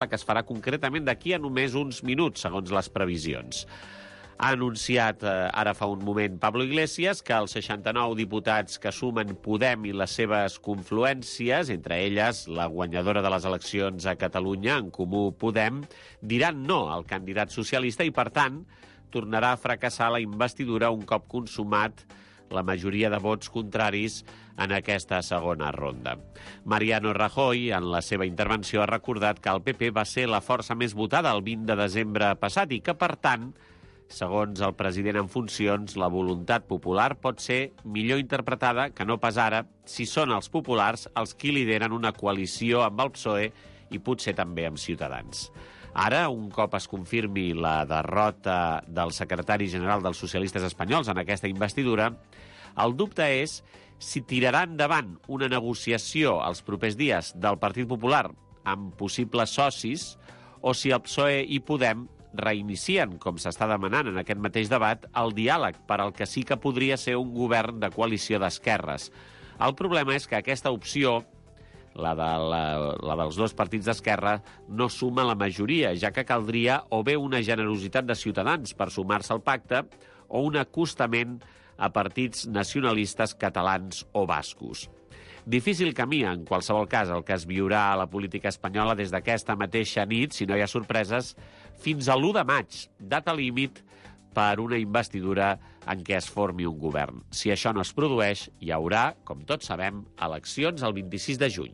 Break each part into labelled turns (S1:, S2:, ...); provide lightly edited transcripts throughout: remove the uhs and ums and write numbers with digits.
S1: que es farà concretament d'aquí a només uns minuts, segons les previsions. Ha anunciat ara fa un moment Pablo Iglesias que els 69 diputats que sumen Podem i les seves confluències, entre elles la guanyadora de les eleccions a Catalunya, En Comú Podem, diran no al candidat socialista i, per tant, tornarà a fracassar la investidura un cop consumat la majoria de vots contraris en aquesta segona ronda. Mariano Rajoy, en la seva intervenció, ha recordat que el PP va ser la força més votada el 20 de desembre passat i que, per tant, segons el president en funcions, la voluntat popular pot ser millor interpretada que no pas ara si són els populars els qui lideren una coalició amb el PSOE i potser també amb Ciutadans. Ara, un cop es confirmi la derrota del secretari general dels socialistes espanyols en aquesta investidura, el dubte és si tirarà endavant una negociació els propers dies del Partit Popular amb possibles socis o si el PSOE i Podem reinicien, com s'està demanant en aquest mateix debat, el diàleg per al que sí que podria ser un govern de coalició d'esquerres. El problema és que aquesta opció, la dels dos partits d'esquerra, no suma la majoria, ja que caldria o bé una generositat de Ciutadans per sumar-se al pacte o un acostament a partits nacionalistes catalans o bascos. Difícil camí, en qualsevol cas, el que es viurà a la política espanyola des d'aquesta mateixa nit, si no hi ha sorpreses, fins a l'1 de maig, data límit per una investidura en què es formi un govern. Si això no es produeix, hi haurà, com tots sabem, eleccions el 26 de juny.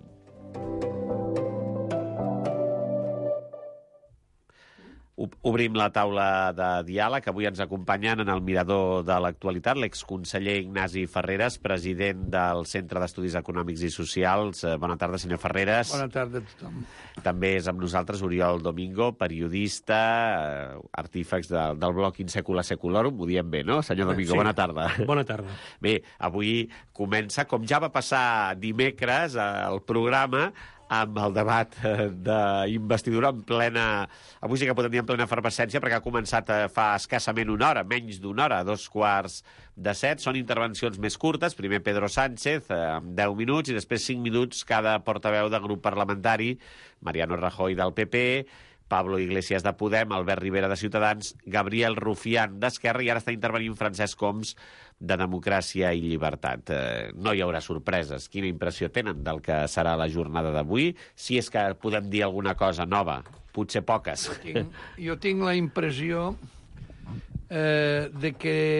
S1: Obrim la taula de diàleg. Avui ens acompanyen en el mirador de l'actualitat l'exconseller Ignasi Ferreres, president del Centre d'Estudis Econòmics i Socials. Bona tarda, senyor Ferreres.
S2: Bona tarda a tothom.
S1: També és amb nosaltres Oriol Domingo, periodista, artífex del blog In Secula Seculorum. Ho diem bé, no, senyor Domingo? Sí. Bona tarda.
S3: Bona tarda.
S1: Bé, avui comença, com ja va passar dimecres, el programa amb el debat d'investidura en plena... Avui sí que podem dir en plena efervescència, perquè ha començat fa escassament una hora, menys d'una hora, 6:45. Són intervencions més curtes. Primer Pedro Sánchez, amb 10 minuts, i després 5 minuts cada portaveu de grup parlamentari. Mariano Rajoy del PP, Pablo Iglesias de Podem, Albert Rivera de Ciutadans, Gabriel Rufián d'Esquerra, i ara està intervenint Francesc Homs de Democràcia i Llibertat. No hi haurà sorpreses. Quina impressió tenen del que serà la jornada d'avui? Si és que podem dir alguna cosa nova. Potser poques.
S2: Jo tinc la impressió de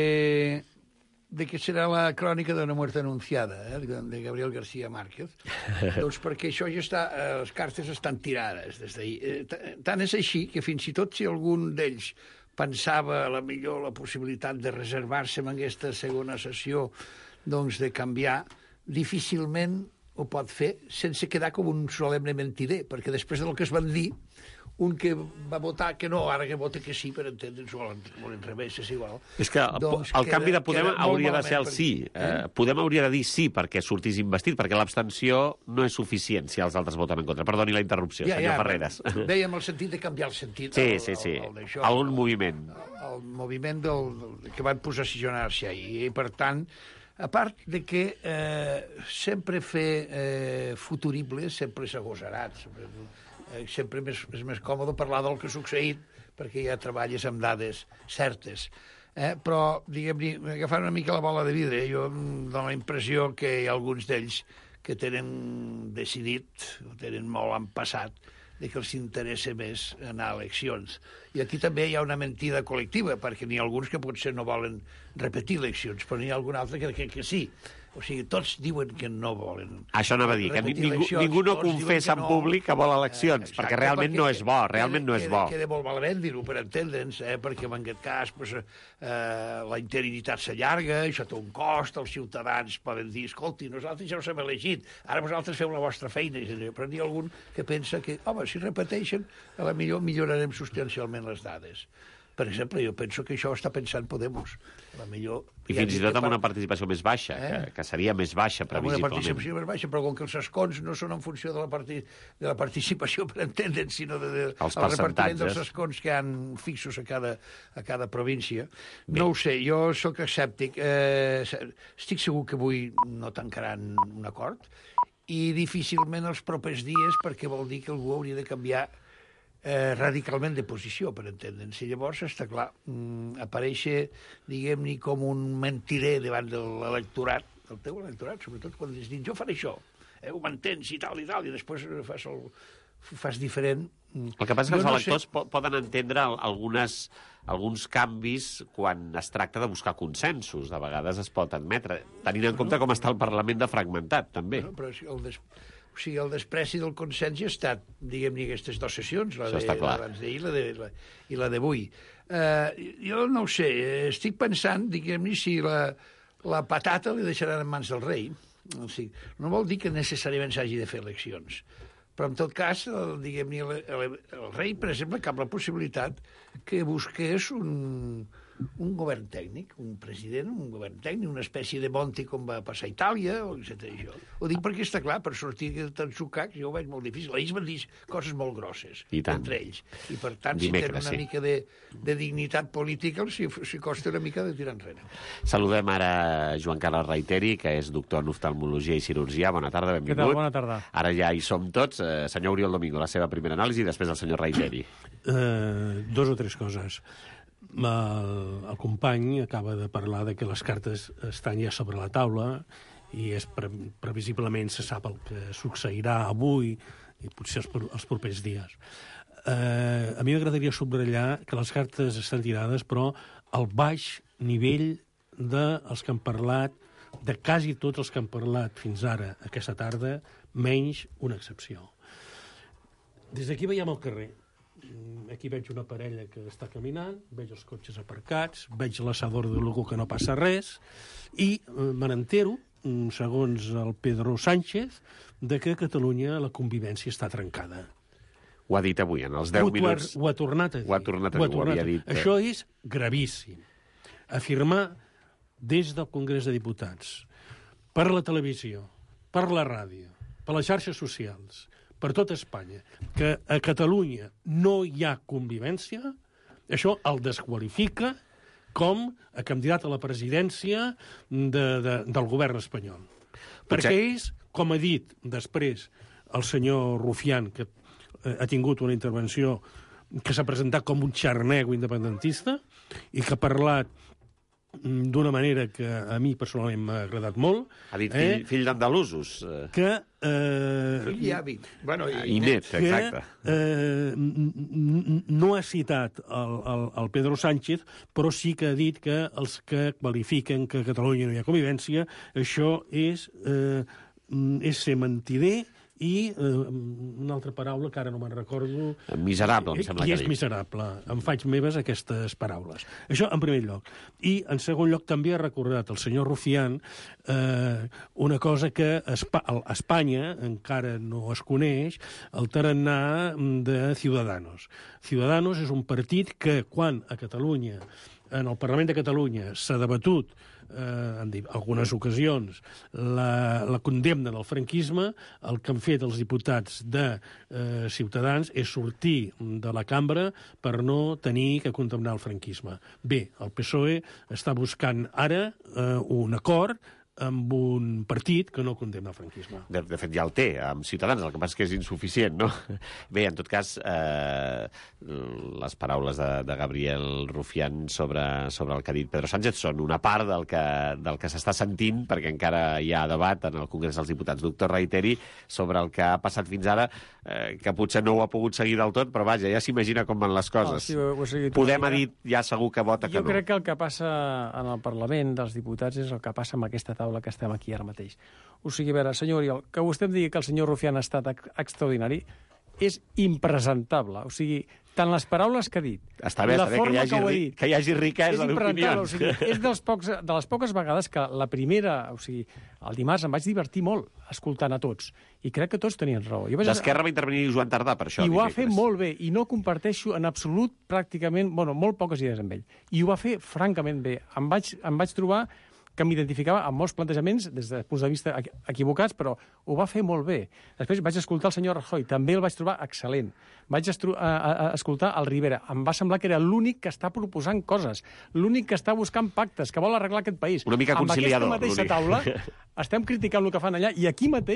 S2: que serà la crònica d'una mort anunciada, de Gabriel García Márquez, doncs perquè això ja està, les cartes estan tirades des d'ahir. Tant és així que fins i tot si algun d'ells pensava a la millor la possibilitat de reservar-se en aquesta segona sessió, doncs de canviar, difícilment ho pot fer sense quedar com un solemne mentider, perquè després del que es van dir, un que va votar que no, ara que vota que sí, per entendre'ns, o l'enrevés, és igual.
S1: És que doncs el canvi de Podem hauria de ser el sí. Podem hauria de dir sí perquè sortís investit, perquè l'abstenció no és suficient si els altres voten en contra. Perdoni la interrupció, senyor Ferreres.
S2: Dèiem el sentit de canviar el sentit.
S1: Sí. Algun moviment.
S2: El moviment que van posicionar-se ahir. I, per tant, a part de que sempre fer futurible sempre s'ha agosarat, sempre és més còmode parlar del que ha succeït perquè ja treballes amb dades certes. Però, diguem-ne, agafant una mica la bola de vidre, jo dono la impressió que hi ha alguns d'ells que tenen decidit, o tenen molt en passat, de que els interessa més anar a eleccions. I aquí també hi ha una mentida col·lectiva, perquè n'hi ha alguns que potser no volen repetir eleccions, però n'hi ha algun altre que sí. O sigui, tots diuen que no volen.
S1: Això anava a dir, que ningú no confessa en públic que vol eleccions, perquè realment no és bo, realment no és bo.
S2: Queda molt malament dir-ho, per entendre'ns, perquè en aquest cas la interinitat s'allarga, això té un cost, els ciutadans poden dir, escolti, nosaltres ja us hem elegit, ara vosaltres feu la vostra feina, però n'hi ha algun que pensa que, home, si repeteixen, a la millor millorarem substancialment les dades. Per exemple, jo penso que això està pensant Podemos.
S1: I fins i tot amb una participació més baixa, que seria més baixa, previsiblement.
S2: Amb una participació més baixa, però com que els escons no són en funció de la participació, per entendre'n, sinó del repartiment dels escons que han fixos a cada província. Bé. No ho sé, jo sóc escèptic. Estic segur que avui no tancaran un acord i difícilment els propers dies, perquè vol dir que algú hauria de canviar radicalment de posició, per entendre'ns. I llavors, està clar, aparèixer, diguem-ne, com un mentider davant de l'electorat, el teu electorat, sobretot quan es diu, jo faré això, ho mantens i tal, i després fas diferent.
S1: El que passa és que els electors poden entendre alguns canvis quan es tracta de buscar consensos. De vegades es pot admetre, tenint en compte com està el Parlament de fragmentat, també.
S2: Però el despreci del consens ja ha estat, diguem-ne, aquestes dues sessions, la d'abans d'ahir i la d'avui. Jo no ho sé, estic pensant, diguem-ne, si la patata li deixaran en mans del rei. O sigui, no vol dir que necessàriament s'hagi de fer eleccions. Però, en tot cas, diguem-ne, el rei, per exemple, cap la possibilitat que busqués un govern tècnic, un president, un govern tècnic, una espècie de Monti com va passar a Itàlia, etc. Ho dic perquè està clar, per sortir de tant sucac, jo ho veig molt difícil. Ells van dir coses molt grosses, entre ells. I, per tant, si tenen una mica de dignitat política, s'hi costa una mica de tirar enrere.
S1: Saludem ara Joan Carles Reiteri, que és doctor en oftalmologia i cirurgià. Bona tarda, benvingut.
S3: Què tal? Bona tarda.
S1: Ara ja hi som tots. Senyor Oriol Domingo, la seva primera anàlisi, i després el senyor Reiteri.
S4: Dos o tres coses. El company acaba de parlar de que les cartes estan ja sobre la taula i previsiblement se sap el que succeirà avui i potser els propers dies. A mi m'agradaria subratllar que les cartes estan tirades, però al baix nivell dels que han parlat, de quasi tots els que han parlat fins ara aquesta tarda, menys una excepció. Des d'aquí veiem el carrer. Aquí veig una parella que està caminant, veig els cotxes aparcats, veig l'assador de Lugo que no passa res, i me n'entero, segons el Pedro Sánchez, de que a Catalunya la convivència està trencada.
S1: Ho ha dit avui, en els 10 minuts.
S4: Ho ha tornat a dir.
S1: Ho havia dit.
S4: Això és gravíssim. Afirmar des del Congrés de Diputats, per la televisió, per la ràdio, per les xarxes socials, per tot Espanya, que a Catalunya no hi ha convivència, això el desqualifica com a candidat a la presidència del govern espanyol. Perquè és, com ha dit després el senyor Rufián, que ha tingut una intervenció que s'ha presentat com un xarnego independentista i que ha parlat d'una manera que a mi personalment m'ha agradat molt.
S1: Ha dit fill d'andalusos.
S4: Que...
S2: fill i avi.
S1: I net, exacte.
S4: No ha citat el Pedro Sánchez, però sí que ha dit que els que qualifiquen que a Catalunya no hi ha convivència, això és ser mentider i una altra paraula que ara no me'n recordo...
S1: Miserable, em sembla que
S4: és miserable. Em faig meves aquestes paraules. Això, en primer lloc. I, en segon lloc, també ha recordat el senyor Rufián una cosa que a Espanya encara no es coneix, el tarannà de Ciudadanos. Ciudadanos és un partit que, quan a Catalunya, en el Parlament de Catalunya, s'ha debatut en algunes ocasions la condemna del franquisme, el que han fet els diputats de Ciutadans és sortir de la cambra per no tenir que condemnar el franquisme. Bé, el PSOE està buscant ara un acord amb un partit que no condemna el franquisme.
S1: De fet, ja el té, amb Ciutadans, el que passa és que és insuficient, no? Bé, en tot cas, les paraules de Gabriel Rufián sobre el que ha dit Pedro Sánchez són una part del que s'està sentint, perquè encara hi ha debat en el Congrés dels Diputats. Doctor Reiteri, sobre el que ha passat fins ara, que potser no ho ha pogut seguir del tot, però vaja, ja s'imagina com van les coses.
S3: Sí, ho he seguit.
S1: Podem ha dit ja segur que vota que no.
S3: Jo crec que el que passa en el Parlament dels diputats és el que passa amb aquesta taula que estem aquí ara mateix. O sigui, a veure, senyor Oriol, que vostè em digui que el senyor Rufián ha estat extraordinari és impresentable. O sigui, tant les paraules que ha dit,
S1: està bé,
S3: la forma
S1: que hi hagi riquesa d'opinions.
S3: O sigui, és de les poques vegades que la primera, o sigui, el dimarts em vaig divertir molt escoltant a tots, i crec que tots tenien raó.
S1: D'Esquerra va intervenir Joan Tardà, per això.
S3: I ho va fer molt bé, i no comparteixo en absolut pràcticament, molt poques idees amb ell. I ho va fer francament bé. Em vaig trobar que m'identificava amb molts plantejaments des de punts de vista equivocats, però ho va fer molt bé. Després vaig escoltar el senyor Rajoy, també el vaig trobar excel·lent. Vaig escoltar el Rivera. Em va semblar que era l'únic que està proposant coses, l'únic que està buscant pactes, que vol arreglar aquest país.
S1: Una mica conciliador.
S3: Amb aquesta mateixa taula estem criticant el que fan allà, i aquí mateix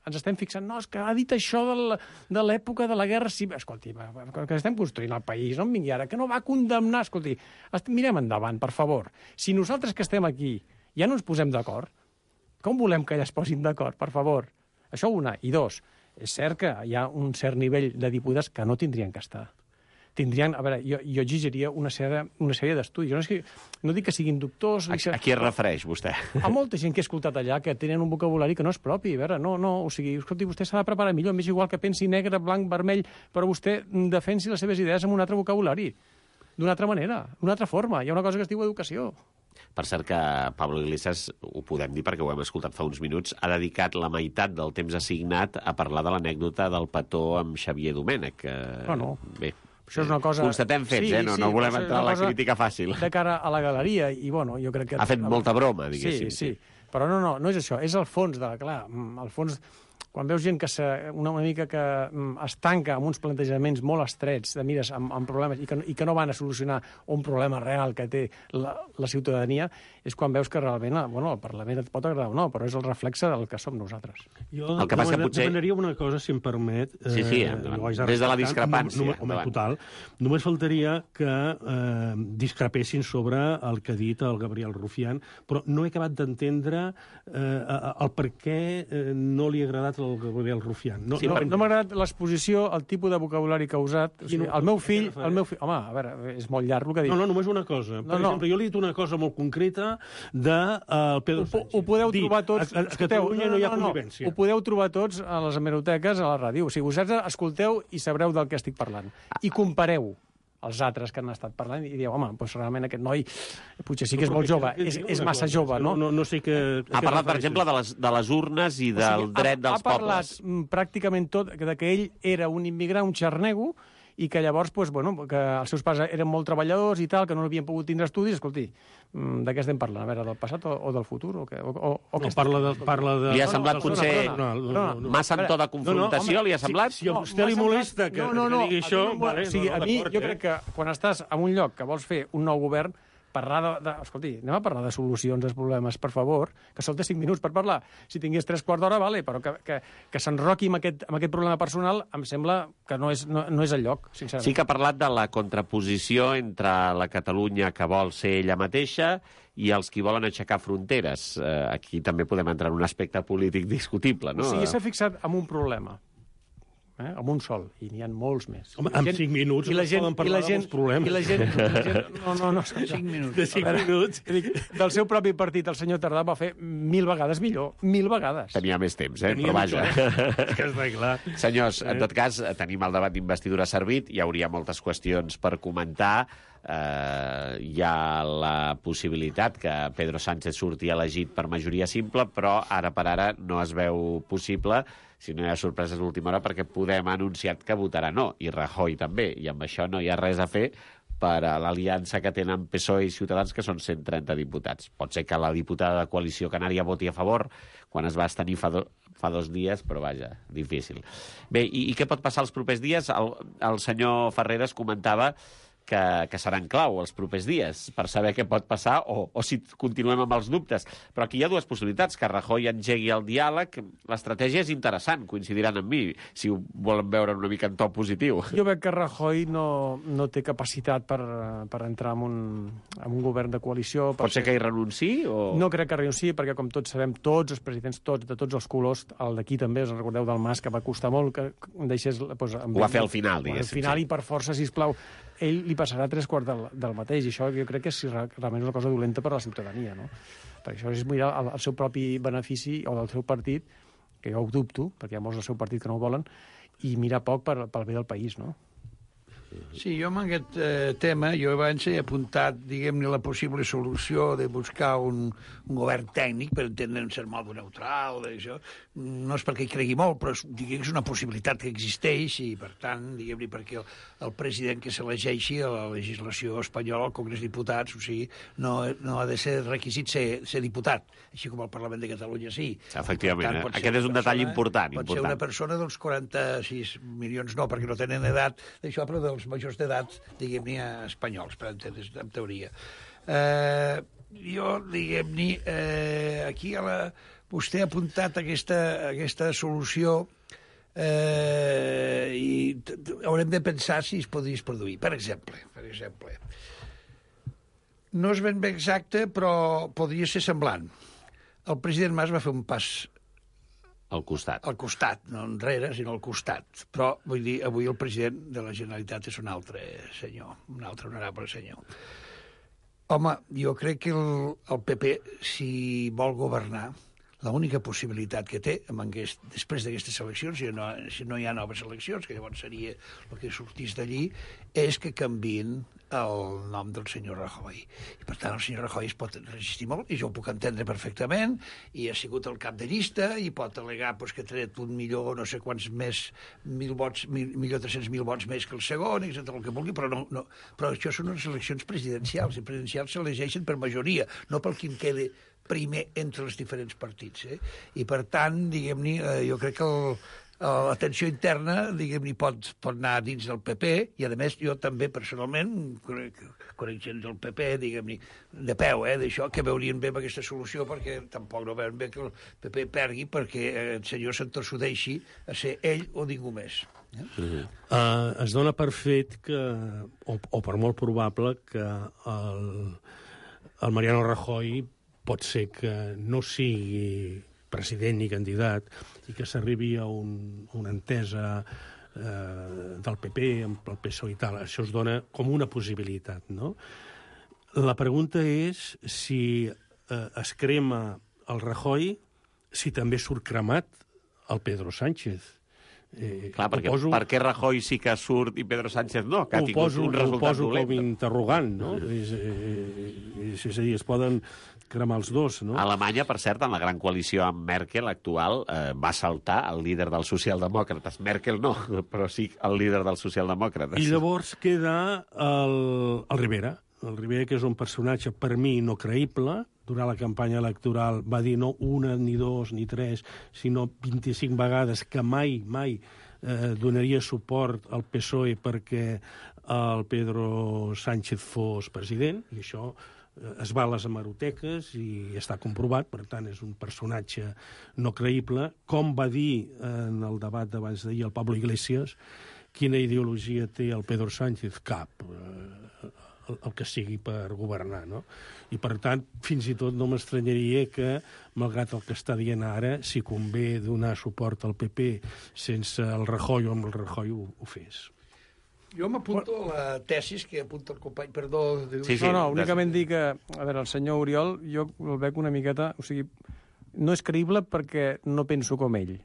S3: ens estem fixant, no, és que ha dit això de l'època de la guerra civil. Escolti, que estem construint el país, no em vingui ara, que no va condemnar. Escolti, mirem endavant, per favor. Si nosaltres que estem aquí ja no ens posem d'acord, com volem que elles es posin d'acord, per favor? Això una. I dos, és cert que hi ha un cert nivell de diputats que no tindrien que estar. Tindrien, a veure, jo exigiria una sèrie d'estudis. No dic que siguin doctors...
S1: A qui es refereix, vostè?
S3: A molta gent que he escoltat allà que tenen un vocabulari que no és propi. A veure, o sigui, escolti, vostè s'ha de preparar millor. M'és igual que pensi negre, blanc, vermell, però vostè defensi les seves idees amb un altre vocabulari. D'una altra manera, d'una altra forma. Hi ha una cosa que es diu educació.
S1: Per cert que Pablo Iglesias, ho podem dir perquè ho hem escoltat fa uns minuts, ha dedicat la meitat del temps assignat a parlar de l'anècdota del petó amb Xavier Domènech.
S3: No.
S1: Bé,
S3: això és una cosa...
S1: Constatem fets, no volem entrar a la crítica fàcil.
S3: De cara a la galeria, i bueno, jo crec que...
S1: Ha fet molta broma, diguéssim.
S3: Sí. Però no és això, és el fons de... Clar, el fons... Quan veus gent que una mica que es tanca amb uns plantejaments molt estrets de mires amb problemes i que no van a solucionar un problema real que té la ciutadania, és quan veus que realment el Parlament et pot agradar o no, però és el reflexe del que som nosaltres.
S4: Jo demanaria una cosa, si em permet.
S1: Sí, des de la discrepància.
S4: Total. Només faltaria que discrepessin sobre el que ha dit el Gabriel Rufián, però no he acabat d'entendre el per què no li ha agradat el Gabriel Rufián.
S3: No m'ha agradat l'exposició, el tipus de vocabulari que ha usat. O sigui, el meu fill... Home, a veure, és molt llarg el que ha dit.
S4: No, només una cosa. Per exemple, jo li he dit una cosa molt concreta de Pedro Sánchez.
S3: Ho podeu trobar tots...
S4: A Catalunya no hi ha convivència.
S3: Ho podeu trobar tots a les hemeroteques, a la ràdio. O sigui, vosaltres escolteu i sabreu del que estic parlant. I compareu els altres que han estat parlant i dieu, home, doncs realment aquest noi potser sí que és molt jove, és massa jove, no?
S4: No sé què...
S1: Ha parlat, per exemple, de les urnes i del dret dels pobles.
S3: Ha parlat pràcticament tot que ell era un immigrant, un xarnego, i que llavors, que els seus pares eren molt treballadors i tal, que no havien pogut tindre estudis. Escolti, de què estem parlant? A veure, del passat o del futur?
S4: Parla de...
S1: Li ha semblat potser massa en to de confrontació? Li ha semblat?
S4: Si a vostè li molesta que digui això...
S3: A mi, jo crec que quan estàs en un lloc que vols fer un nou govern, escolti, anem a parlar de solucions als problemes, per favor, que sol té 5 minuts per parlar. Si tingués 3/4 d'hora, vale, però que s'enroqui amb aquest problema personal em sembla que no és el lloc, sincerament.
S1: Sí que ha parlat de la contraposició entre la Catalunya que vol ser ella mateixa i els qui volen aixecar fronteres. Aquí també podem entrar en un aspecte polític discutible, no?
S3: O sigui, s'ha fixat en un problema, amb un sol, i n'hi ha molts més.
S4: Home, en 5 minuts no poden parlar dels problemes.
S3: I la gent... No,
S2: 5 minuts.
S4: De 5 minuts.
S3: Del seu propi partit, el senyor Tardà va fer 1000 vegades millor. 1000 vegades.
S1: Tenia més temps, però vaja.
S4: Que està clar.
S1: Senyors, en tot cas, tenim el debat d'investidura servit, hi hauria moltes qüestions per comentar. Hi ha la possibilitat que Pedro Sánchez surti elegit per majoria simple, però ara per ara no es veu possible, si no hi ha sorpreses d'última hora, perquè Podem ha anunciat que votarà no, i Rajoy també, i amb això no hi ha res a fer per a l'aliança que tenen PSOE i Ciutadans, que són 130 diputats. Pot ser que la diputada de Coalició Canària voti a favor quan es va abstenir fa 2 dies, però vaja, difícil. Bé, i què pot passar els propers dies? El senyor Ferreres comentava que seran clau els propers dies per saber què pot passar o si continuem amb els dubtes. Però aquí hi ha dues possibilitats, que Rajoy engegui el diàleg. L'estratègia és interessant, coincidiran amb mi, si ho volen veure una mica en to positiu.
S3: Jo veig que Rajoy no té capacitat per entrar en un govern de coalició.
S1: Pot ser que hi renunciï?
S3: No crec que renunciï, perquè com tots sabem, tots els presidents, de tots els colors, el d'aquí també, us recordeu del Mas, que va costar molt que deixés...
S1: Ho va fer al final, diguéssim.
S3: Al final, i per força, sisplau, ell li passarà 3/4 del mateix, i això jo crec que és realment una cosa dolenta per a la ciutadania, no? Perquè això és mirar el seu propi benefici o del seu partit, que jo ho dubto, perquè hi ha molts del seu partit que no ho volen, i mirar poc pel bé del país, no?
S2: Sí, jo amb aquest tema, jo abans he apuntat, diguem-ne, la possible solució de buscar un govern tècnic, per entendre un cert modo neutral, d'això. No és perquè hi cregui molt, però diguem que és una possibilitat que existeix i, per tant, diguem-ne, perquè el president que s'elegeixi a la legislació espanyola, al Congrés de Diputats, o sigui, no ha de ser requisit ser diputat, així com el Parlament de Catalunya sí.
S1: Efectivament, aquest és un detall important.
S2: Pot ser una persona dels 46 milions, no, perquè no tenen edat d'això, però dels majors d'edat, diguem-ne, espanyols, per entendre's, en teoria. Jo, diguem-ne, aquí a la vostè ha apuntat aquesta solució i haurem de pensar si es podria produir. Per exemple, no és ben bé exacte, però podria ser semblant. El president Mas va fer un pas
S1: al costat.
S2: Al costat, no enrere, sinó al costat. Però, vull dir, avui el president de la Generalitat és un altre senyor, un altre honorable senyor. Home, jo crec que el PP, si vol governar, l'única possibilitat que té, després d'aquestes eleccions, si no hi ha noves eleccions, que llavors seria el que sortís d'allí, és que canviïn el nom del senyor Rajoy. I, per tant, el senyor Rajoy es pot resistir molt, i jo ho puc entendre perfectament, i ha sigut el cap de llista, i pot al·legar que ha tret 1.000.000, no sé quants més, 1.300.000 vots més que el segon, etc., el que vulgui, però això són les eleccions presidencials, i presidencials s'elegeixen per majoria, no pel qui en quedi primer entre els diferents partits. I, per tant, diguem-ne, jo crec que la tensió interna, diguem-ne, pot anar dins del PP, i, a més, jo també, personalment, conec gent del PP, diguem-ne, de peu, d'això, que veurien bé amb aquesta solució, perquè tampoc no veuen bé que el PP pergui perquè el senyor s'entossudeixi a ser ell o ningú més.
S4: Es dona per fet que, o per molt probable, que el Mariano Rajoy pot ser que no sigui president ni candidat i que s'arribi a una entesa del PP amb el PSOE i tal. Això es dona com una possibilitat, no? La pregunta és si es crema el Rajoy, si també surt cremat el Pedro Sánchez.
S1: Clar, per què Rajoy sí que surt i Pedro Sánchez no? Que ha tingut un resultat dolent.
S4: Ho poso com interrogant, no? És a dir, es poden cremar els dos, no?
S1: Alemanya, per cert, en la gran coalició amb Merkel actual, va saltar el líder dels socialdemòcrates. Merkel no, però sí el líder dels socialdemòcrates.
S4: I llavors queda el Rivera. El Rivera, que és un personatge, per mi, no creïble. Durant la campanya electoral va dir no una, ni dos, ni tres, sinó 25 vegades que mai donaria suport al PSOE perquè el Pedro Sánchez fos president, i això es va a les hemeroteques i està comprovat, per tant, és un personatge no creïble. Com va dir en el debat d'abans d'ahir el Pablo Iglesias, quina ideologia té el Pedro Sánchez? Cap. El que sigui per governar, no? I, per tant, fins i tot no m'estranyaria que, malgrat el que està dient ara, si convé donar suport al PP sense el Rajoy o amb el Rajoy ho fes.
S2: Jo m'apunto a la tesis que apunta el company, perdó.
S3: Sí, no, únicament dir que, a veure, el senyor Oriol, jo el veig una miqueta, o sigui, no és creïble perquè no penso com ell.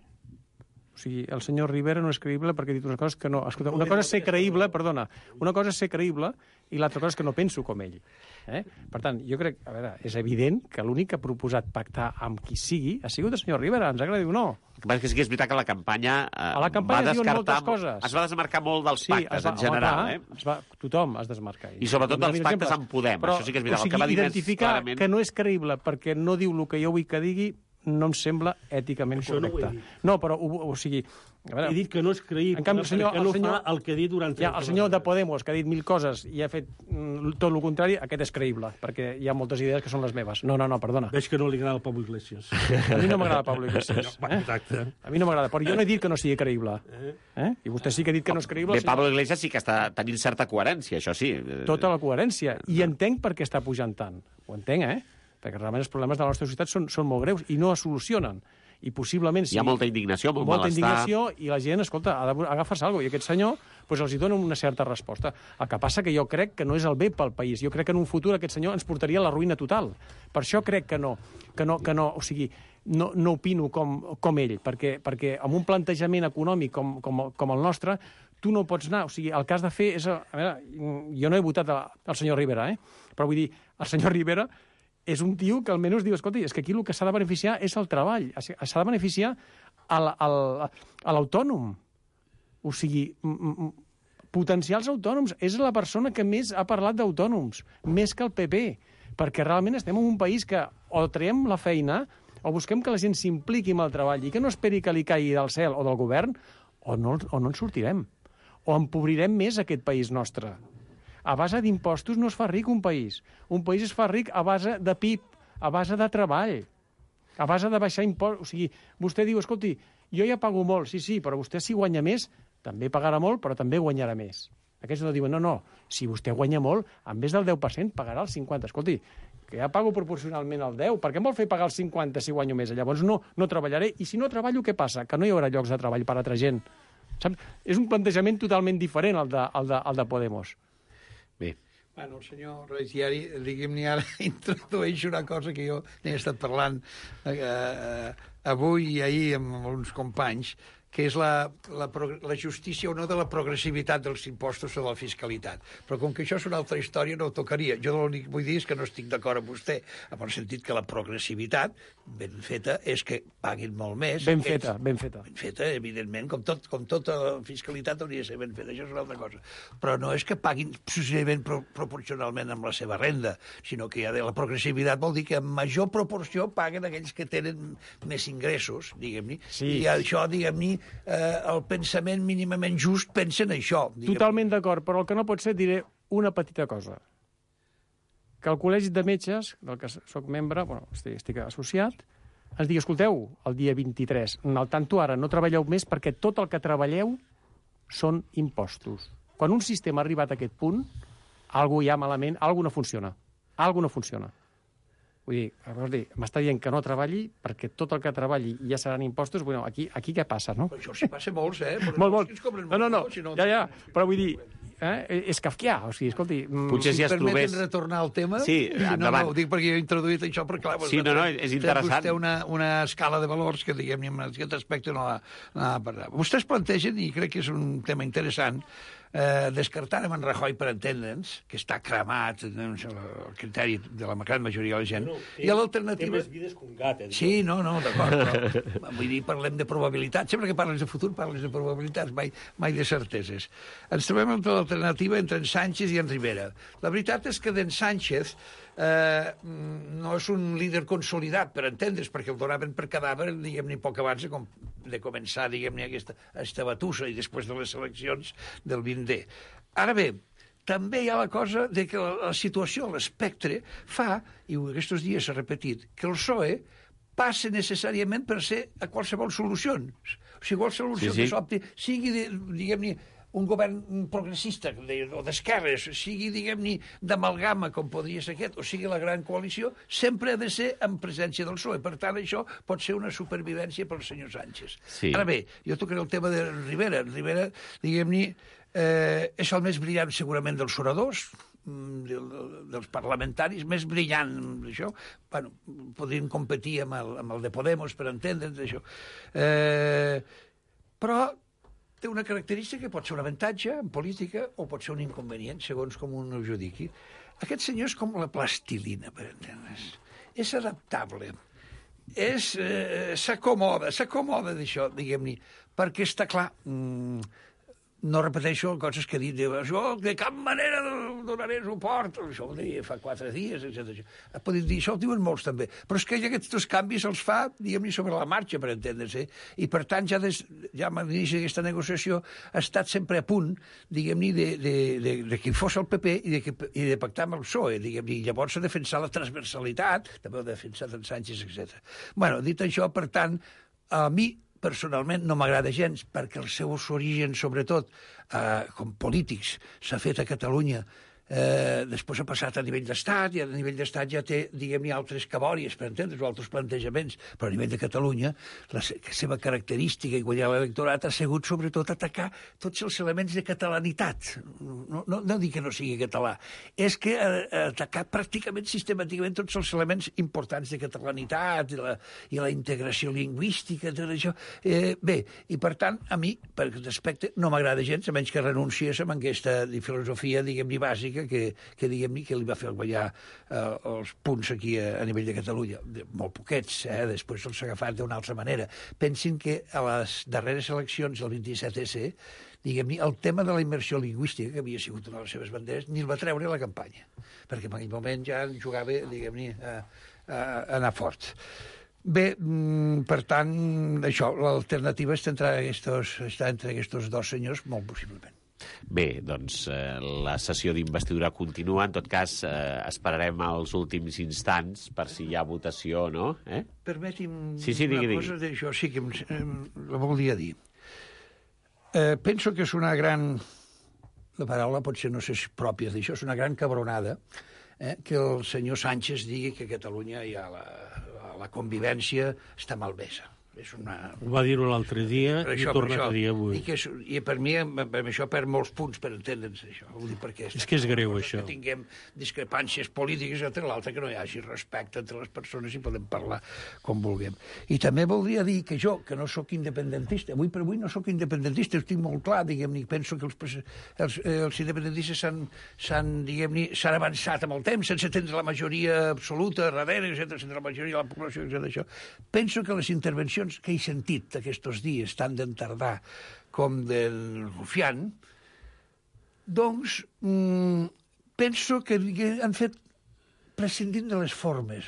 S3: O sigui, el senyor Rivera no és creïble perquè ha dit unes coses que no... Escolta, una cosa és ser creïble, perdona, una cosa és ser creïble i l'altra cosa és que no penso com ell. Per tant, jo crec, a veure, és evident que l'únic que ha proposat pactar amb qui sigui ha sigut el senyor Rivera, ens agradi o no.
S1: Que sí que és veritat que la campanya,
S3: es diuen moltes coses.
S1: Es va desmarcar molt dels pactes, en general.
S3: Tothom es desmarca.
S1: I sobretot dels pactes amb Podem, això sí que és veritat.
S3: O sigui, identificar que no és creïble perquè no diu el que jo vull que digui no em sembla èticament correcte. No, però, o sigui...
S4: He dit que no és creïble,
S3: perquè
S4: no fa el que ha dit durant...
S3: El senyor de Podemos, que ha dit 1000 coses i ha fet tot el contrari, aquest és creïble, perquè hi ha moltes idees que són les meves. No, perdona.
S4: Veig que no li agrada el Pablo Iglesias.
S3: A mi no m'agrada el Pablo Iglesias.
S4: Exacte.
S3: A mi no m'agrada, però jo no he dit que no sigui creïble. I vostè sí que ha dit que no és creïble.
S1: Bé, Pablo Iglesias sí que està tenint certa coherència, això sí.
S3: Tota la coherència. I entenc per què està pujant tant. Ho entenc, perquè realment els problemes de la nostra societat són molt greus i no es solucionen. I possiblement...
S1: Hi ha molta indignació, molt
S3: molta
S1: malestar.
S3: Indignació, i la gent, escolta, ha d'agafar-se alguna cosa. I aquest senyor els hi dona una certa resposta. El que passa que jo crec que no és el bé pel país. Jo crec que en un futur aquest senyor ens portaria a la ruïna total. Per això crec que no. O sigui, no opino com ell, perquè amb un plantejament econòmic com el nostre, tu no pots anar. O sigui, el que has de fer és... A veure, jo no he votat el senyor Rivera, però vull dir, el senyor Rivera és un tio que almenys diu, escolta, és que aquí el que s'ha de beneficiar és el treball, s'ha de beneficiar a l'autònom. O sigui, potenciar els autònoms. És la persona que més ha parlat d'autònoms, més que el PP, perquè realment estem en un país que o traiem la feina o busquem que la gent s'impliqui en el treball i que no esperi que li caigui del cel o del govern, o no en sortirem. O empobrirem més aquest país nostre. A base d'impostos no es fa ric un país. Un país es fa ric a base de PIB, a base de treball. a base de baixar impost... O sigui, vostè diu, escolti, jo ja pago molt, sí, però vostè si guanya més, també pagarà molt, però també guanyarà més. Aquests no diuen, no, si vostè guanya molt, en vez del 10% pagarà el 50%. Escolti, que ja pago proporcionalment el 10%, per què em vol fer pagar el 50% si guanyo més? Llavors no treballaré, i si no treballo, què passa? Que no hi haurà llocs de treball per a altra gent. Saps? És un plantejament totalment diferent al de Podemos.
S1: Bé.
S2: Bueno, el senyor Reitiari, diguem-ne ara, introdueix una cosa que jo n'he estat parlant avui i ahir amb uns companys, que és la justícia o no de la progressivitat dels impostos o de la fiscalitat. Però com que això és una altra història, no ho tocaria. Jo l'únic que vull dir és que no estic d'acord amb vostè, en el sentit que la progressivitat ben feta és que paguin molt més.
S3: Ben feta.
S2: Ben feta, evidentment, com tota fiscalitat hauria de ser ben feta, això és una altra cosa. Però no és que paguin successivament proporcionalment amb la seva renda, sinó que ja de la progressivitat vol dir que en major proporció paguen aquells que tenen més ingressos, diguem-ne,
S3: sí.
S2: I això, diguem-ne, el pensament mínimament just pensa en això.
S3: Totalment d'acord, però el que no pot ser, diré una petita cosa. Que el Col·legi de Metges, del que soc membre, bueno, estic associat, ens digui, escolteu, el dia 23, al tanto ara no treballeu més perquè tot el que treballeu són impostos. Quan un sistema ha arribat a aquest punt, alguna hi ha malament, alguna no funciona. Alguna no funciona. Vull dir, m'està dient que no treballi perquè tot el que treballi ja seran impostos. Bueno, aquí què passa, no?
S2: Però això sí passa molts,
S3: Molt. No. Ja. Però vull dir, és kafkià. O sigui, escolti...
S1: Potser si es trobés...
S2: Permeten retornar al tema?
S1: Sí, endavant.
S2: No, ho dic perquè jo he introduït això, però clar...
S1: Sí, és interessant.
S2: Té una escala de valors que, diguem-ne, en aquest aspecte no la parlar. Vostès plantegen, i crec que és un tema interessant, descartant en Rajoy per entendre'ns, que està cremat el criteri de la gran majoria de la gent, i l'alternativa...
S4: Té més vides que un gat,
S2: Sí, no, d'acord, però vull dir, parlem de probabilitats. Sempre que parles de futur, parles de probabilitats, mai de certeses. Ens trobem amb l'alternativa entre en Sánchez i en Rivera. La veritat és que d'en Sánchez no és un líder consolidat, per entendre's, perquè el donaven per cadàver, diguem-ne, poc abans de començar, diguem-ne, aquesta batussa i després de les eleccions del 20D. Ara bé, també hi ha la cosa de que la situació, l'espectre, fa, i aquests dies s'ha repetit, que el PSOE passa necessàriament per ser a qualsevol solució. O sigui, qualsevol solució que s'opti, sigui, diguem-ne, un govern progressista o d'esquerres, sigui, diguem-ne, d'amalgama, com podria ser aquest, o sigui la gran coalició, sempre ha de ser en presència del PSOE. Per tant, això pot ser una supervivència pel senyor Sánchez.
S1: Sí.
S2: Ara bé, jo tocaré el tema de Rivera. Rivera, diguem-ne, és el més brillant segurament dels oradors, dels parlamentaris, més brillant d'això. Bueno, podrien competir amb el de Podemos, per entendre'ns, això. Però té una característica que pot ser un avantatge en política o pot ser un inconvenient, segons com un ho judiqui. Aquest senyor és com la plastilina, per entendre's. És adaptable. S'acomoda d'això, diguem-ne, perquè està clar... No repeteixo coses que he dit, jo de cap manera donaré suport, això ho deia fa 4 dies, etc. Podem dir, això ho diuen molts també, però és que aquests canvis els fa, diguem-ne, sobre la marxa, per entendre's, i per tant ja a l'inici d'aquesta negociació ha estat sempre a punt, diguem-ne, de que fos el PP i de pactar amb el PSOE, diguem-ne, i llavors a defensar la transversalitat, també ho ha defensat en Sánchez, etc. Bueno, dit això, per tant, a mi personalment no m'agrada gens, perquè els seus orígens, sobretot, com polítics, s'ha fet a Catalunya, després ha passat a nivell d'estat, i a nivell d'estat ja té, diguem-ne, altres cabòries, per entendre's, o altres plantejaments, però a nivell de Catalunya, la seva característica i guanyar l'electorat ha sigut, sobretot, atacar tots els elements de catalanitat. No dic que no sigui català, és que atacar pràcticament sistemàticament tots els elements importants de catalanitat i la integració lingüística, tot això. Bé, i per tant, a mi, per aquest aspecte, no m'agrada gens, a menys que renunciés a aquesta filosofia, diguem-ne, bàsica, que diguem-ne, que li va fer guanyar els punts aquí a nivell de Catalunya. Molt poquets, després els s'ha agafat d'una altra manera. Pensin que a les darreres eleccions del 27S, diguem-ne, el tema de la immersió lingüística, que havia sigut una de les seves banderes, ni el va treure a la campanya, perquè en aquell moment ja jugava, diguem-ne, a anar fort. Bé, per tant, això, l'alternativa està entre aquests dos senyors, molt possiblement.
S1: Bé, doncs la sessió d'investidura continua. En tot cas, esperarem els últims instants per si hi ha votació o no.
S2: Permeti'm
S1: digui.
S2: una cosa d'això, sí que la volia dir. Penso que és una gran... La paraula potser no sé si pròpia d'això, és una gran cabronada que el senyor Sánchez digui que a Catalunya ja la convivència està malmesa. És una...
S4: Ho va dir-ho l'altre dia i ho torna a dir avui.
S2: I per mi, per això perd molts punts per entendre'ns això. Vull dir, perquè
S4: és que és greu, això.
S2: Que tinguem discrepàncies polítiques entre l'altre, que no hi hagi respecte entre les persones i podem parlar com vulguem. I també voldria dir que jo, que no sóc independentista, avui per avui no sóc independentista, ho estic molt clar, diguem-ne, penso que els independentistes s'han avançat amb el temps, sense tindre la majoria absoluta darrere, sense la majoria de la població, etc. Penso que les intervencions que he sentit aquests dies, tant d'en Tardà com del Rufián, doncs penso que han fet prescindint de les formes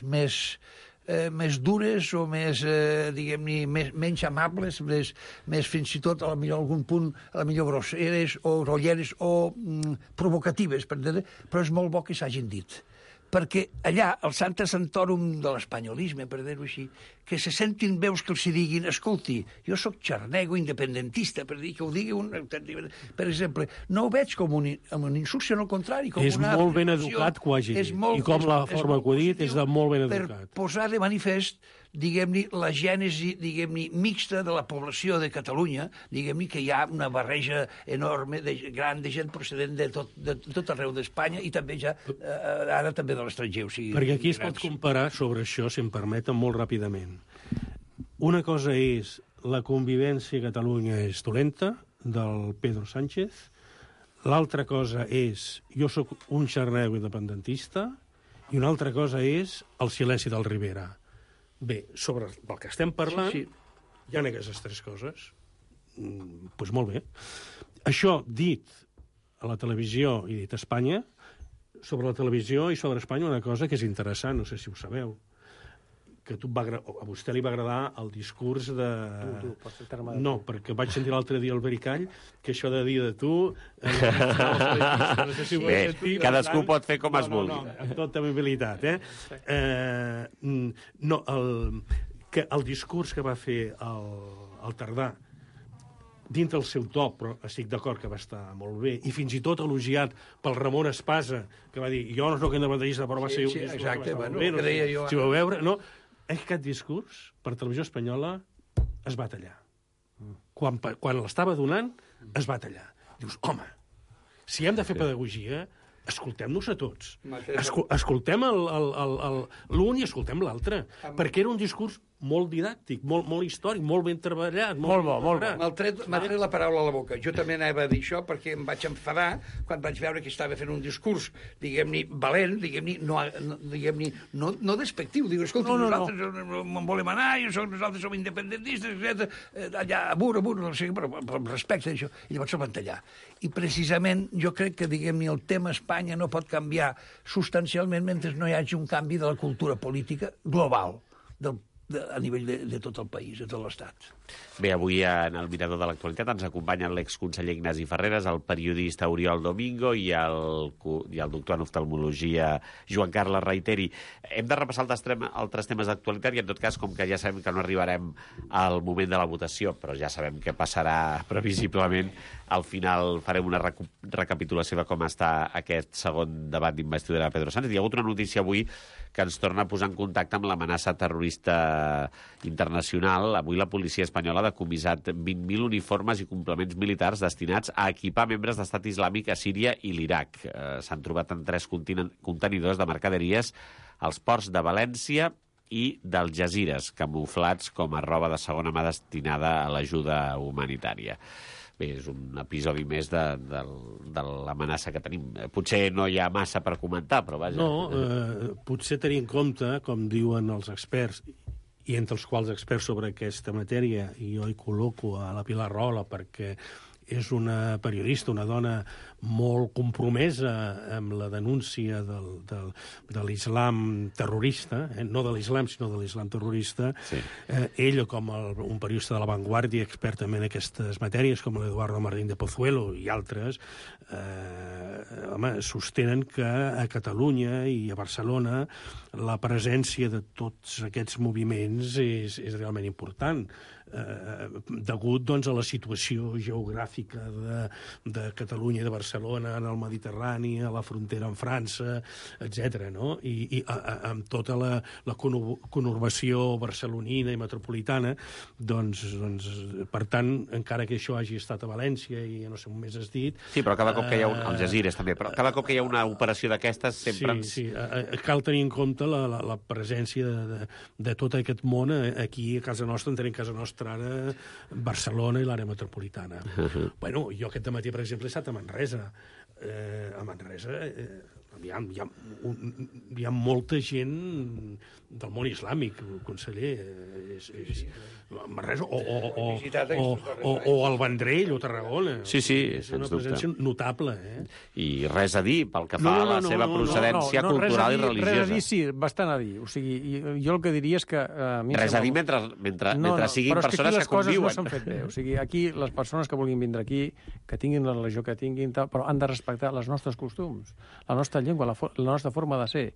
S2: més dures o més, diguem-ne, menys amables, més fins i tot, a la millor algun punt, a la millor grosseres o grolleres o provocatives, però és molt bo que s'hagin dit. Perquè allà, el Sancta Sanctorum de l'espanyolisme, per dir-ho així, que se sentin veus que els diguin, escolti, jo sóc xarnego independentista, per dir que ho digui un... Per exemple, no ho veig com un insult, sinó al contrari.
S4: És molt ben educat que ho hagi dit. I com la forma que ho ha dit és de molt ben educat.
S2: Per posar de manifest, diguem-ne, la gènesi, diguem-ne, mixta de la població de Catalunya, diguem-ne que hi ha una barreja enorme, gran de gent procedent de tot arreu d'Espanya i també ja, ara també de l'estranger. O sigui,
S4: perquè aquí es pot comparar sobre això, si em permeten, molt ràpidament. Una cosa és la convivència a Catalunya és dolenta, del Pedro Sánchez. L'altra cosa és jo sóc un xarnego independentista i una altra cosa és el silenci del Rivera. Bé, sobre el que estem parlant, sí. Hi ha aquestes tres coses. Doncs molt bé. Això dit a la televisió i dit a Espanya, sobre la televisió i sobre Espanya una cosa que és interessant, no sé si ho sabeu, que a vostè li va agradar el discurs de...
S3: Tu, pots fer-me de
S4: no, perquè vaig sentir l'altre dia al Vericall que això de dir de tu... No sé si
S1: bé, cadascú pot fer com es vulgui.
S4: No, amb tota amabilitat, No, el discurs que va fer el Tardà, dintre el seu to, però estic d'acord que va estar molt bé, i fins i tot elogiat pel Ramon Espasa, que va dir, jo no soc independentista, però va ser un discurs
S2: exacte,
S4: que va estar
S2: bueno,
S4: molt bé. No sé
S2: jo...
S4: si ho vau veure, no? Aquest discurs, per televisió espanyola, es va tallar. Quan l'estava donant, es va tallar. Dius, home, si hem de fer pedagogia, escoltem-nos a tots. Escoltem l'un i escoltem l'altre. Perquè era un discurs molt didàctic, molt històric, molt ben treballat.
S3: Molt bo.
S2: M'ha tret la paraula a la boca. Jo també anava a dir això perquè em vaig enfadar quan vaig veure que estava fent un discurs, diguem-ne, valent, no despectiu. Diu, escolta, nosaltres en volem anar, nosaltres som independentistes, etc. Allà, abur, no sé, però amb respecte a això. I llavors el van tallar. I precisament jo crec que, diguem-ne, el tema Espanya no pot canviar substancialment mentre no hi hagi un canvi de la cultura política global a nivell de tot el país, de tot l'Estat.
S1: Bé, avui en el Mirador de l'Actualitat ens acompanyen l'exconseller Ignasi Ferreres, el periodista Oriol Domingo i el doctor en oftalmologia Joan Carles Reiteri. Hem de repassar altres temes d'actualitat i, en tot cas, com que ja sabem que no arribarem al moment de la votació, però ja sabem què passarà previsiblement, al final farem una recapitulació de com està aquest segon debat d'investidura de Pedro Sánchez. Hi ha hagut una notícia avui que ens torna a posar en contacte amb l'amenaça terrorista internacional. Avui la policia espanyola ha decomissat 20.000 uniformes i complements militars destinats a equipar membres d'Estat Islàmic a Síria i l'Iraq. S'han trobat en 3 contenidors de mercaderies als ports de València i d'Algesires, camuflats com a roba de segona mà destinada a l'ajuda humanitària. Bé, és un episodi més de l'amenaça que tenim. Potser no hi ha massa per comentar, però vaja...
S4: No, potser tenir en compte, com diuen els experts, i entre els quals experts sobre aquesta matèria, i jo hi col·loco a la Pilar Rola perquè és una periodista, una dona molt compromesa amb la denúncia de l'islam terrorista, no de l'islam, sinó de l'islam terrorista.
S1: Sí.
S4: Ella, com un periodista de La Vanguardia, expert en aquestes matèries, com l'Eduardo Martín de Pozuelo i altres, sostenen que a Catalunya i a Barcelona la presència de tots aquests moviments és realment important, degut doncs, a la situació geogràfica de Catalunya i de Barcelona en el Mediterrani, a la frontera amb França, etc. No? I amb tota la conurbació barcelonina i metropolitana, doncs, per tant, encara que això hagi estat a València i no sé on més has dit...
S1: Sí, però cada cop que hi ha als Jazires també, però cada cop que hi ha una operació d'aquestes sempre
S4: cal tenir en compte la presència de tot aquest món aquí a casa nostra, entenem casa nostra ara Barcelona i l'àrea metropolitana. Bueno, jo aquest dematí, per exemple, he estat a Manresa. A Manresa hi ha molta gent del món islàmic, conseller. Manresa o el Vendrell o Tarragona.
S1: Sí,
S4: és una presència notable.
S1: I res a dir pel que fa a la seva procedència cultural i religiosa.
S3: Res a dir, sí, bastant a dir. O sigui, jo el que diria és que...
S1: Res a dir mentre siguin persones que conviuen.
S3: Però és que aquí les coses no s'han fet bé. O sigui, aquí les persones que vulguin vindre aquí, que tinguin la religió que tinguin, però han de respectar els nostres costums, la nostra llengua, la nostra forma de ser.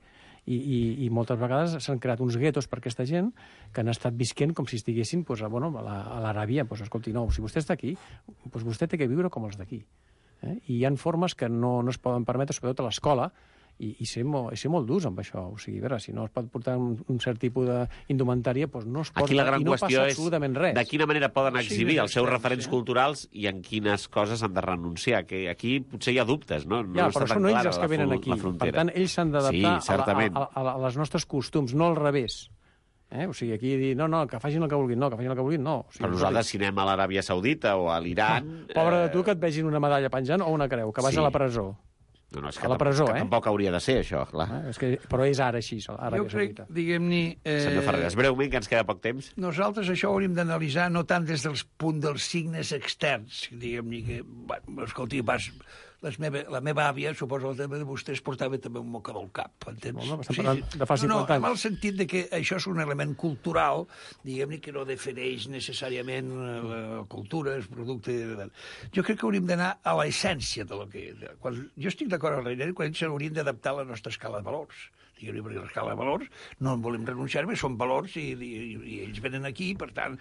S3: I moltes vegades s'han creat uns guetos per aquesta gent que han estat visquent com si estiguessin a l'Aràbia. Escolti, no, si vostè està aquí, vostè té que viure com els d'aquí. I hi ha formes que no es poden permetre, sobretot a l'escola, i ser molt durs amb això. O sigui, a veure, si no es pot portar un cert tipus d'indumentària, doncs no es pot.
S1: Aquí la gran qüestió és
S3: res.
S1: De quina manera poden exhibir els seus referents culturals i en quines coses han de renunciar. Que aquí potser hi ha dubtes, no?
S3: Ja, però són ells els que venen aquí. Per tant, ells s'han d'adaptar a les nostres costums, no al revés. O sigui, aquí dir, no, que facin el que vulguin, no. O sigui,
S1: però nosaltres, si anem a l'Aràbia Saudita o a l'Iran...
S3: Pobre de tu que et vegin una medalla penjant o una creu, que vas a la presó.
S1: No, és que
S3: a la presó,
S1: tampoc hauria de ser, això, clar.
S3: Però és ara així,
S2: Jo crec, diguem-ne...
S1: Senyor Ferreras, breument, que ens queda poc temps.
S2: Nosaltres això ho hauríem d'analitzar no tant des del punt dels signes externs, diguem-ne que, escolti, la meva àvia, suposo que de vostès portava també un mocador al cap, entens?
S3: Estem parlant de fa 50 anys.
S2: En el sentit de que això és un element cultural, diguem-ne que no defineix necessàriament cultura, és producte... Jo crec que hauríem d'anar a l'essència de lo que... Jo estic d'acord amb el Reineri quan s'haurien d'adaptar a la nostra escala de valors. Diguem-ne, perquè l'escala de valors no en volem renunciar, però són valors i ells venen aquí, per tant,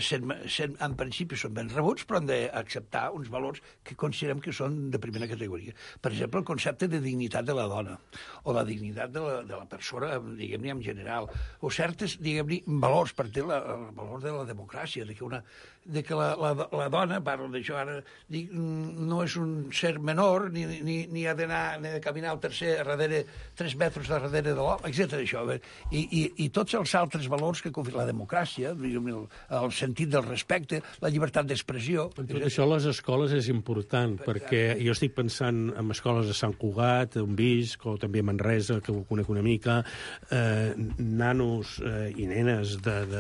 S2: en principi són ben rebuts, però han d'acceptar uns valors que considerem que són de primera categoria. Per exemple, el concepte de dignitat de la dona, o la dignitat de la persona, diguem-ne, en general, o certes, diguem-ne, valors, per exemple, el valor de la democràcia, de que la dona, parlo d'això ara, no és un ser menor, ni ha de caminar al tercer, darrere 3 metres darrere de l'home, etc. Això. I tots els altres valors que confia la democràcia, el sentit del respecte, la llibertat d'expressió...
S4: Tot això a les escoles és important, perquè jo estic pensant en escoles de Sant Cugat, on visc, o també a Manresa, que ho conec una mica, nanos i nenes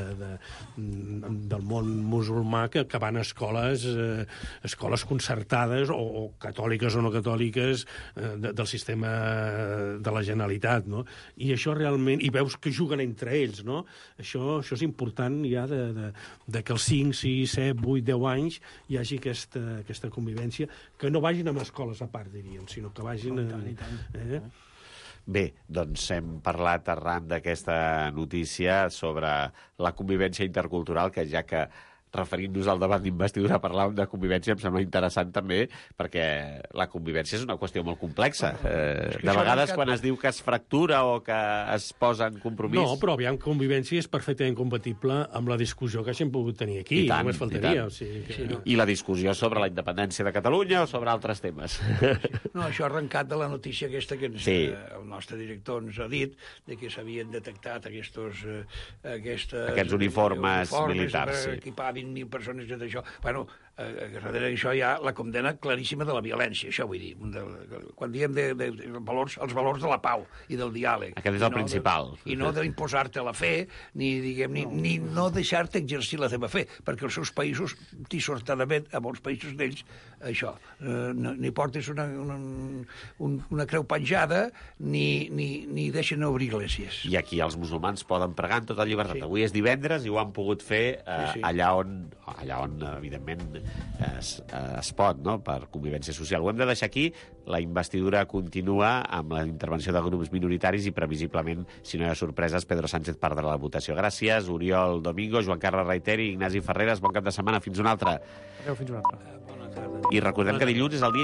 S4: del món musulmà que van a escoles concertades, o catòliques o no catòliques, del sistema de la Generalitat, no? I això realment... I veus que juguen entre ells, no? Això és important ja de que als 5, 6, 7, 8, 10 anys hi hagi aquesta convivència, que no vagin a escoles a part, diríem, sinó que vagin...
S1: Bé, doncs hem parlat arran d'aquesta notícia sobre la convivència intercultural, que ja que referint-nos al debat d'investidura, parlàvem de convivència, em sembla interessant també, perquè la convivència és una qüestió molt complexa. De vegades, quan es diu que es fractura o que es posa en compromís...
S4: No, però aviam, convivència és perfectament compatible amb la discussió que hàgim pogut tenir aquí.
S1: I tant,
S4: només faltaria. O sigui que...
S1: I la discussió sobre la independència de Catalunya o sobre altres temes.
S2: No, això ha arrencat de la notícia aquesta que el nostre director ens ha dit, de que s'havien detectat aquests
S1: uniformes militars,
S2: per equipar 20.000 persones i tot això. Bueno, darrere d'això hi ha la condena claríssima de la violència, això vull dir. Quan diem els valors de la pau i del diàleg.
S1: Aquest és el principal.
S2: I no d'imposar-te la fe, ni no deixar-te exercir la teva fe, perquè els seus països, dissortadament, a molts països d'ells, això, ni portes una creu penjada, ni deixen obrir esglésies.
S1: I aquí els musulmans poden pregar amb tota llibertat. Avui és divendres i ho han pogut fer allà on, evidentment, es pot, no?, per convivència social. Ho hem de deixar aquí. La investidura continua amb la intervenció de grups minoritaris i, previsiblement, si no hi ha sorpreses, Pedro Sánchez perdrà la votació. Gràcies, Oriol Domingo, Joan Carles Reiteri, Ignasi Ferreres. Bon cap de setmana. Fins una altra.
S3: Adéu, fins una altra.
S2: Bona tarda.
S1: I recordem que dilluns és el dia